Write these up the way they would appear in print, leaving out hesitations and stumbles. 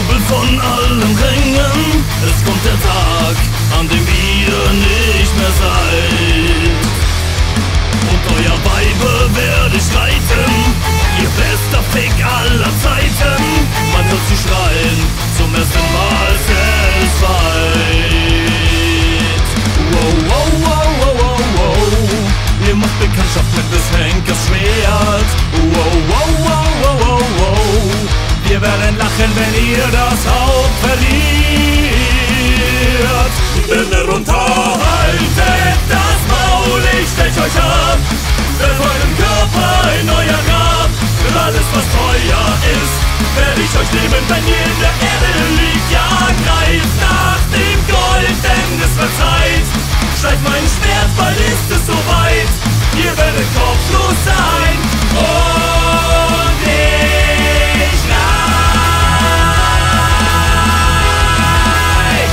Wirbel von allen Rängen. Es kommt der Tag, an dem ihr nicht mehr seid. Und euer Weibe werde ich reiten, ihr bester Fick aller Zeiten. Man hört sie schreien, zum ersten Mal satisfied. Wow, wow, wow, wow, wow, wow. Ihr macht Bekanntschaft mit des Henkers Schwert. Wow, wow, wow, wow, wow, wow. Wir werden lachen, wenn ihr das Haupt verliert. Binde runter, haltet das Maul, ich stech euch ab. Werf euren Körper in euer Grab. Alles, was teuer ist, werde ich euch nehmen, wenn ihr in der Erde liegt. Ja, greift nach dem Gold, denn es wird Zeit. Schleift mein Schwert, bald ist es soweit. Ihr werdet kopflos sein und ich reich.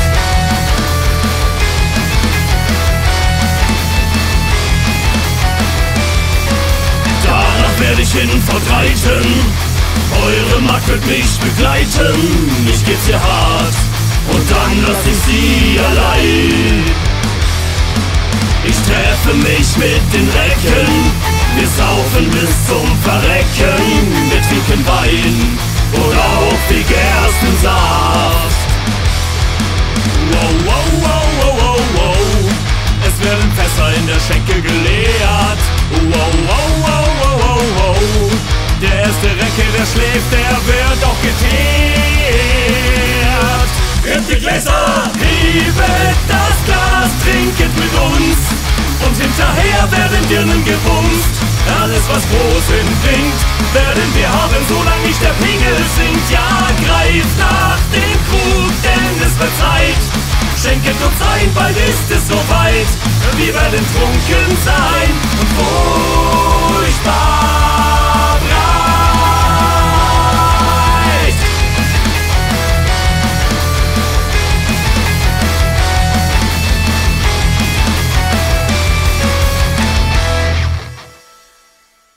Danach werde ich hinfort reiten. Eure Magd wird mich begleiten. Ich geb's ihr hart und dann lass ich sie allein. Ich treffe mich mit den Recken. Wir saufen bis zum Verrecken. Wir trinken Wein oder auch viel Gerstensaft. Wow, wow, wow, wow, wow, wow. Es werden Fässer in der Schenke geleert. Wow, wow, wow, wow, wow, wow. Der erste Recke, der schläft, der wird auch geteert. Nehmt die Gläser, hebet das Glas, trinket mit uns. Und hinterher werden Dirnen gebumst. Alles, was Großen bringt, werden wir haben, solange nicht der Pingel singt. Ja, greift nach dem Krug, denn es wird Zeit. Schenket uns ein, bald ist es soweit. Wir werden trunken sein und furchtbar